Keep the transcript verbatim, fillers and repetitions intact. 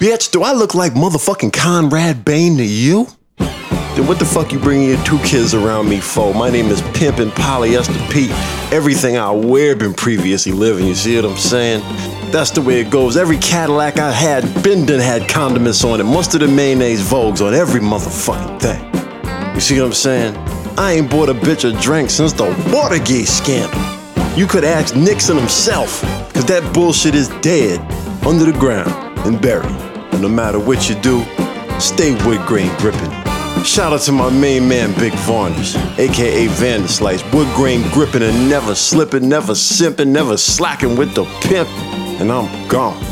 Bitch, do I look like motherfucking Conrad Bain to you? Then what the fuck you bringing your two kids around me for? My name is Pimpin' Polyester Pete. Everything I wear been previously living, you see what I'm saying? That's the way it goes. Every Cadillac I had been done had condiments on it. Mustard and mayonnaise Vogues on every motherfucking thing. You see what I'm saying? I ain't bought a bitch a drink since the Watergate scandal. You could ask Nixon himself, cause that bullshit is dead, under the ground, and buried. And no matter what you do, stay wood grain gripping. Shout out to my main man, Big Varnish, aka Vanderslice. Wood grain gripping and never slipping, never simping, never slacking with the pimp. And I'm gone.